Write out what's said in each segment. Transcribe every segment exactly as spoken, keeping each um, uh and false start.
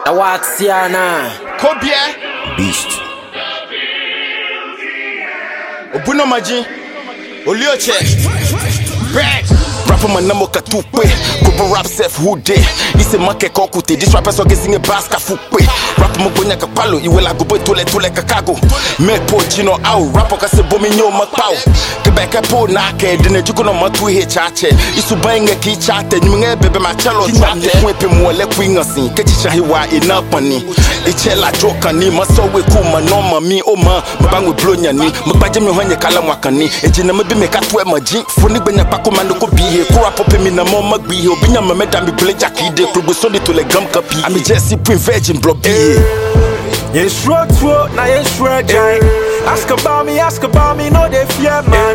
Awatsiana Kobia Beast Obuno Maji Olioche Bread Rapper man namo katupe Kobo rap self who day Ise make kokute This rapper so gezing a baska fupe Rapper mo bonya kapalo Iwe la gobo tole tole kakago Me po chino au Rapper kase bomi nyo makpao Kebeke po nake Dene juko no matu he chache Isu bainge ki chate Nyumenge bebe machalo chate Mwepe mwole kuingasin Kechisha hiwa inapani Iche la joka ni Masowe kuma noma mi oma Mbangwe blonya ni Mbaje mihonye kala mwakani Ejina mbi mekatwe maji Funi benya pako mandoko biye Kura pope mi na mo magbiye Obinya me medami bule jakide Krugo sodi to le gam kapi Ami Jesse Prince Virgin bro biye Yen short throat, now yen short giant. Ask about me, ask about me, no they fear man.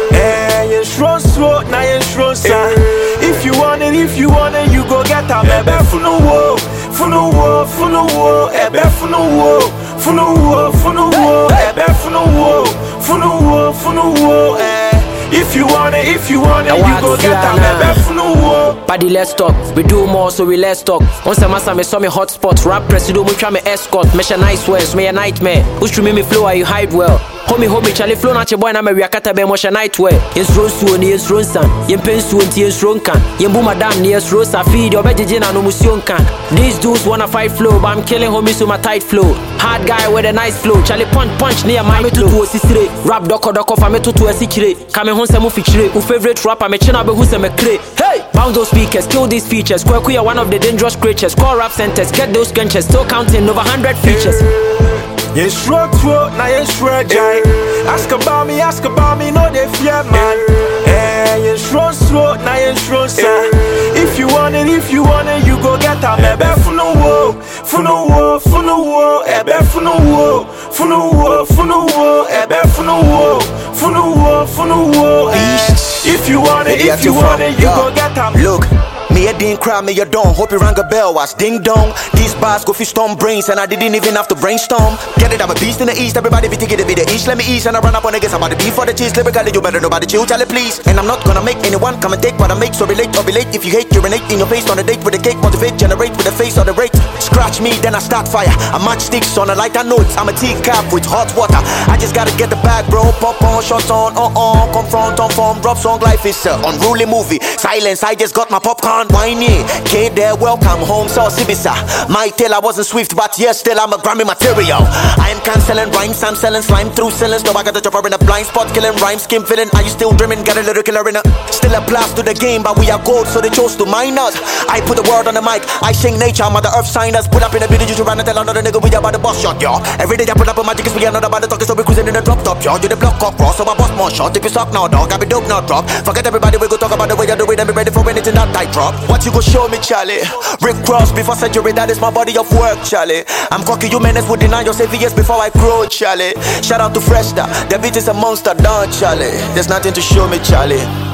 Eh, yen short throat, now yen short son. If you want it, if you want it, you go get a bebe funu wo, funu wo, funu wo, ebe funu wo, funu wo, funu wo, ebe funu wo, funu wo, funu wo, eh. If you want it, if you want it, you go get a bebe funu wo. Paddy, let's talk. We do more, so we let's talk. Once a master me saw me hotspot. Rap presido, me try me escort. Mesh a nice words, me a nightmare. Who's to me me flow, you hide well. Homie, homie, Charlie flow not your boy, na me reakata be mosh a nightwear. Yes, Rosu, yes, Ronsan. Yen pensu, yes, Ronkan. Yen boo madam, yes, Rosa. Feed your veggie, no musion can. These dudes wanna fight flow, but I'm killing homies with my tight flow. Hard guy with a nice flow. Charlie punch, punch near my me to do a sistre. Rap doko doko for me to do a secret. Come home, se mu fichre. Who favorite rapper, me china be who se me cre. Hey, bound those speakers, kill these features. Kweku are one of the dangerous creatures. Call rap centers, get those genches. Still counting over hundred features. Yen short throat, now yen short giant. Ask about me, ask about me, no they fear man. Eh, yen short throat, now yen short son. If you want it, if you want it, you go get a bebe funu wo, funu wo, funu wo, ebe funu wo, funu wo, funu wo, ebe funu wo, funu wo, funu wo, eh. If you want it, if you want it, you go get a. Look. Me a didn't cry, me a don't. Hope you rang a bell, was ding dong. These bars go fish storm brains, and I didn't even have to brainstorm. Get it, I'm a beast in the east, everybody be thinking to be the east. Let me east, and I run up on the guess about the beef for the cheese. Lyrically, you better nobody chill, Charlie, please. And I'm not gonna make anyone come and take what I make, so relate or relate. If you hate, urinate in your face on a date with a cake, motivate, generate with the face or the rate. Scratch me, then I start fire. I match sticks on a lighter note. I'm a teacup with hot water. I just gotta get the bag, bro. Pop on, shots on, uh uh, confront on form, drop song. Life is an unruly movie. Silence, I just got my popcorn, whiny. K there, welcome home, so Sibisa. My tale, I wasn't swift, but yes, still I'm a Grammy material. I am cancelling rhymes, I'm selling slime through ceilings. No, I got the chopper in a blind spot, killing rhyme, skim filling. Are you still dreaming? Got a little killer in a. Still a blast to the game, but we are gold, so they chose to mine us. I put the word on the mic, I sing nature, Mother Earth signed us. Put up in a video, you should run and tell another nigga we about the boss shot, yo. Every day I put up a magic, we are not about the talking, so we cruising in the drop top, yo. You the block cock cross, so I boss more shot. If you suck now, dog, I be dope, not drop. Forget everybody, we go talk about the way I do it, and be ready for anything that tight drop. What you go show me, Charlie? Rick Cross before century, that is my body of work, Charlie. I'm cocky, you menace would deny yourself years before I grow, Charlie. Shout out to Freshta, the beat is a monster, done, Charlie. There's nothing to show me, Charlie.